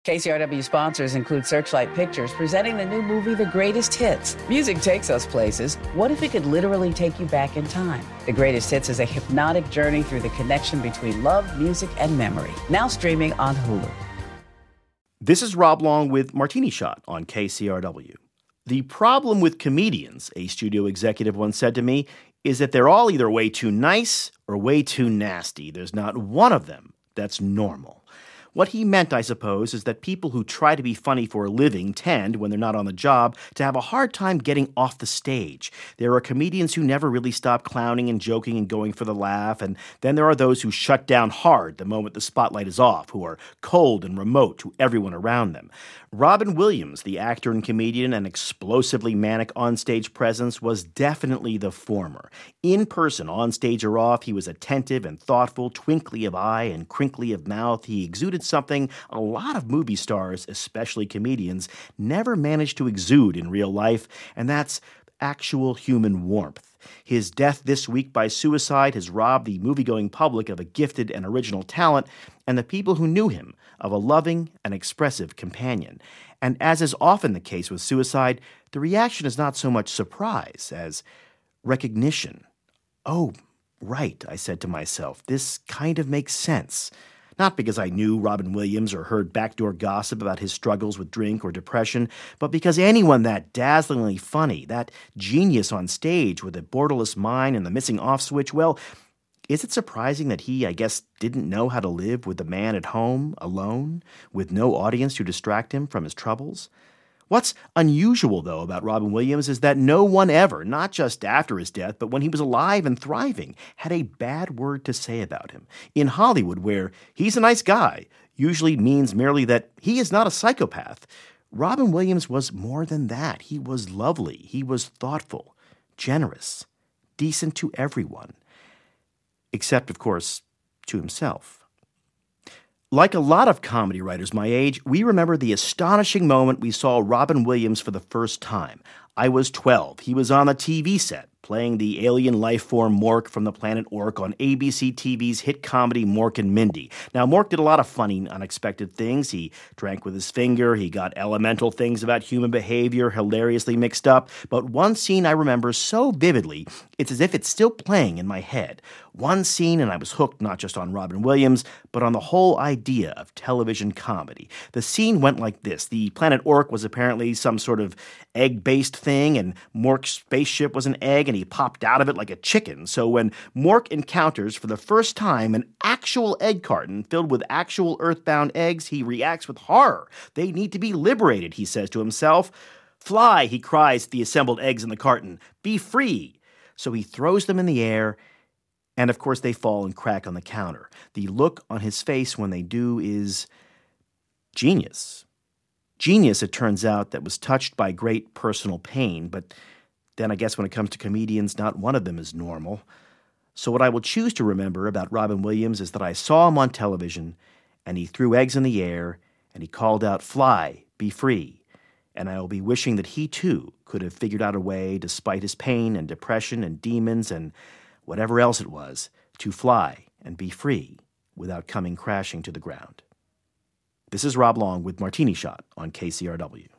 KCRW sponsors include Searchlight Pictures, presenting the new movie, The Greatest Hits. Music takes us places. What if it could literally take you back in time? The Greatest Hits is a hypnotic journey through the connection between love, music, and memory. Now streaming on Hulu. This is Rob Long with Martini Shot on KCRW. The problem with comedians, a studio executive once said to me, is that they're all either way too nice or way too nasty. There's not one of them that's normal. What he meant, I suppose, is that people who try to be funny for a living tend, when they're not on the job, to have a hard time getting off the stage. There are comedians who never really stop clowning and joking and going for the laugh, and then there are those who shut down hard the moment the spotlight is off, who are cold and remote to everyone around them. Robin Williams, the actor and comedian and explosively manic onstage presence, was definitely the former. In person, on stage or off, he was attentive and thoughtful, twinkly of eye and crinkly of mouth. He exuded something a lot of movie stars, especially comedians, never managed to exude in real life, and that's actual human warmth. His death this week by suicide has robbed the movie-going public of a gifted and original talent, and the people who knew him of a loving and expressive companion. And as is often the case with suicide, the reaction is not so much surprise as recognition. Oh, right, I said to myself, this kind of makes sense. Not because I knew Robin Williams or heard backdoor gossip about his struggles with drink or depression, but because anyone that dazzlingly funny, that genius on stage with a borderless mind and the missing off switch, well, is it surprising that he, I guess, didn't know how to live with the man at home, alone, with no audience to distract him from his troubles? What's unusual, though, about Robin Williams is that no one ever, not just after his death, but when he was alive and thriving, had a bad word to say about him. In Hollywood, where he's a nice guy, usually means merely that he is not a psychopath. Robin Williams was more than that. He was lovely. He was thoughtful, generous, decent to everyone. Except, of course, to himself. Like a lot of comedy writers my age, we remember the astonishing moment we saw Robin Williams for the first time. I was 12. He was on the TV set, playing the alien life form Mork from the planet Ork on ABC TV's hit comedy Mork and Mindy. Now, Mork did a lot of funny, unexpected things. He drank with his finger. He got elemental things about human behavior hilariously mixed up. But one scene I remember so vividly, it's as if it's still playing in my head. One scene, and I was hooked not just on Robin Williams, but on the whole idea of television comedy. The scene went like this. The planet Ork was apparently some sort of egg-based thing, and Mork's spaceship was an egg, and he popped out of it like a chicken. So when Mork encounters for the first time an actual egg carton filled with actual earthbound eggs, he reacts with horror. They need to be liberated, he says to himself. Fly, he cries to the assembled eggs in the carton. Be free. So he throws them in the air, and of course they fall and crack on the counter. The look on his face when they do is genius. Genius, it turns out, that was touched by great personal pain, but then I guess when it comes to comedians, not one of them is normal. So what I will choose to remember about Robin Williams is that I saw him on television, and he threw eggs in the air, and he called out, fly, be free. And I will be wishing that he, too, could have figured out a way, despite his pain and depression and demons and whatever else it was, to fly and be free without coming crashing to the ground. This is Rob Long with Martini Shot on KCRW.